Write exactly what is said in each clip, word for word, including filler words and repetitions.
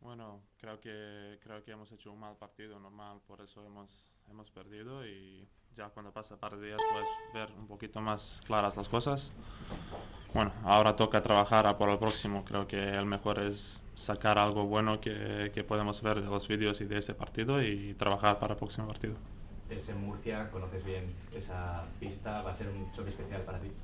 Bueno, creo que creo que hemos hecho un mal partido normal, por eso hemos hemos perdido y ya cuando pasa un par de días puedes ver un poquito más claras las cosas. Bueno, ahora toca trabajar a por el próximo. Creo que el mejor es sacar algo bueno que, que podemos ver de los vídeos y de ese partido y trabajar para el próximo partido. Es en Murcia, conoces bien esa pista, va a ser un choque especial para ti.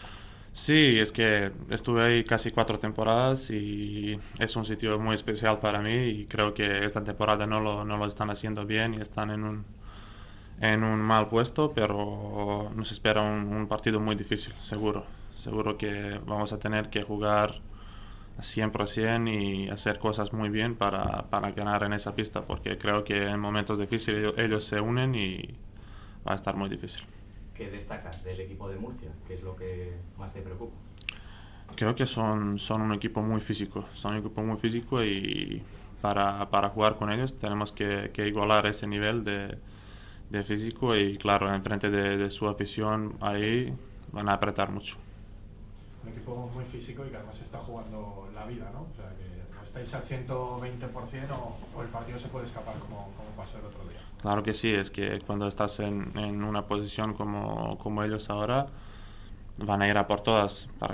Sí, es que estuve ahí casi cuatro temporadas y es un sitio muy especial para mí y creo que esta temporada no lo, no lo están haciendo bien y están en un, en un mal puesto, pero nos espera un, un partido muy difícil, seguro. Seguro que vamos a tener que jugar cien por ciento y hacer cosas muy bien para, para ganar en esa pista, porque creo que en momentos difíciles ellos, ellos se unen y va a estar muy difícil. ¿Qué destacas del equipo de Murcia? ¿Qué es lo que más te preocupa? Creo que son, son un equipo muy físico, son un equipo muy físico y para, para jugar con ellos tenemos que, que igualar ese nivel de, de físico y claro, enfrente de, de su afición ahí van a apretar mucho. Un equipo muy físico y que además está jugando la vida, ¿no? O sea, que no estáis al ciento veinte por ciento o, o el partido se puede escapar como, como pasó el otro día. Claro que sí, es que cuando estás en, en una posición como, como ellos ahora, van a ir a por todas. Para,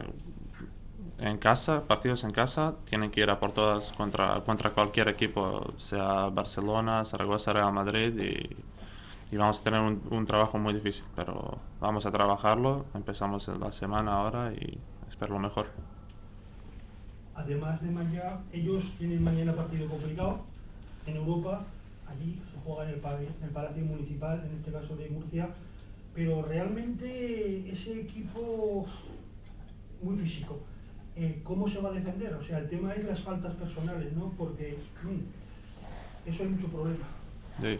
en casa, partidos en casa, tienen que ir a por todas contra, contra cualquier equipo, sea Barcelona, Zaragoza, Real Madrid, y, y vamos a tener un, un trabajo muy difícil, pero vamos a trabajarlo, empezamos la semana ahora y espero lo mejor. Además de mañana, ellos tienen mañana partido complicado en Europa, allí se juega en el, en el Palacio Municipal, en este caso de Murcia, pero realmente ese equipo muy físico. Eh, ¿Cómo se va a defender? O sea, el tema es las faltas personales, ¿no? Porque mmm, eso hay mucho problema. Sí.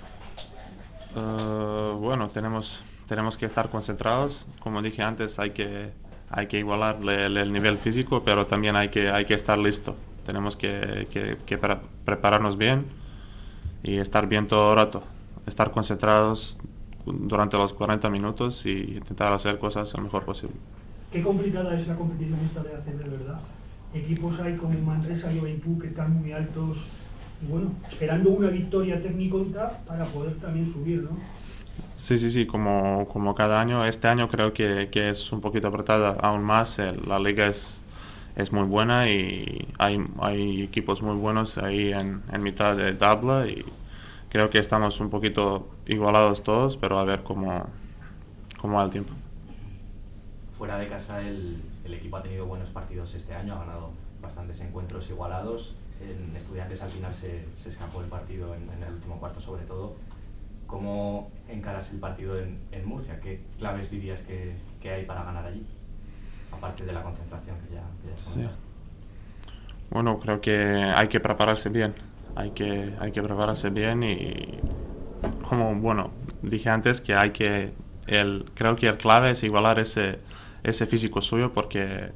Uh, bueno, tenemos, tenemos que estar concentrados. Como dije antes, hay que, hay que igualar el, el nivel físico, pero también hay que, hay que estar listo. Tenemos que, que, que pre prepararnos bien y estar bien todo el rato. Estar concentrados durante los cuarenta minutos y intentar hacer cosas lo mejor posible. Qué complicada es la competición esta de A C B, ¿verdad? Equipos hay como Manresa y Juventud que están muy altos y bueno, esperando una victoria técnica para poder también subir, ¿no? Sí, sí, sí, como, como cada año. Este año creo que, que es un poquito apretada aún más. El, la liga es, es muy buena y hay, hay equipos muy buenos ahí en, en mitad de tabla y creo que estamos un poquito igualados todos, pero a ver cómo, cómo va el tiempo. Fuera de casa el, el equipo ha tenido buenos partidos este año, ha ganado bastantes encuentros igualados. En Estudiantes al final se, se escapó el partido en, en el último cuarto sobre todo. ¿Cómo encaras el partido en, en Murcia? ¿Qué claves dirías que, que hay para ganar allí? Aparte de la concentración que ya, que ya has comentado. Sí. Bueno, creo que hay que prepararse bien. Hay que, hay que prepararse bien y como, bueno, dije antes que hay que, el, creo que el clave es igualar ese, ese físico suyo porque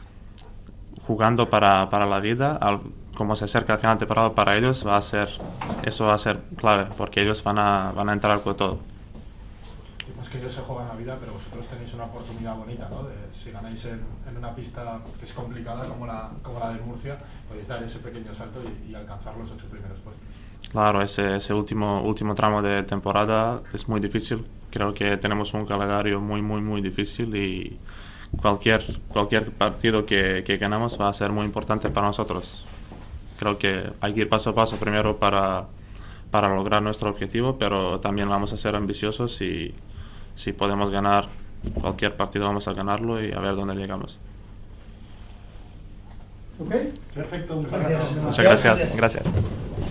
jugando para, para la vida, al, como se acerca el final de temporada para ellos, va a ser, eso va a ser clave porque ellos van a, van a entrar con todo. Es que ellos se juegan la vida, pero vosotros tenéis una oportunidad bonita, ¿no? De, si ganáis en, en una pista que es complicada como la, como la de Murcia, podéis dar ese pequeño salto y, y alcanzar los ocho primeros puestos. Claro, ese, ese último, último tramo de temporada es muy difícil. Creo que tenemos un calendario muy, muy, muy difícil y cualquier, cualquier partido que, que ganamos va a ser muy importante para nosotros. Creo que hay que ir paso a paso primero para, para lograr nuestro objetivo, pero también vamos a ser ambiciosos y si podemos ganar cualquier partido vamos a ganarlo y a ver dónde llegamos. Ok, Perfecto, muchas gracias. gracias. Muchas gracias. Gracias.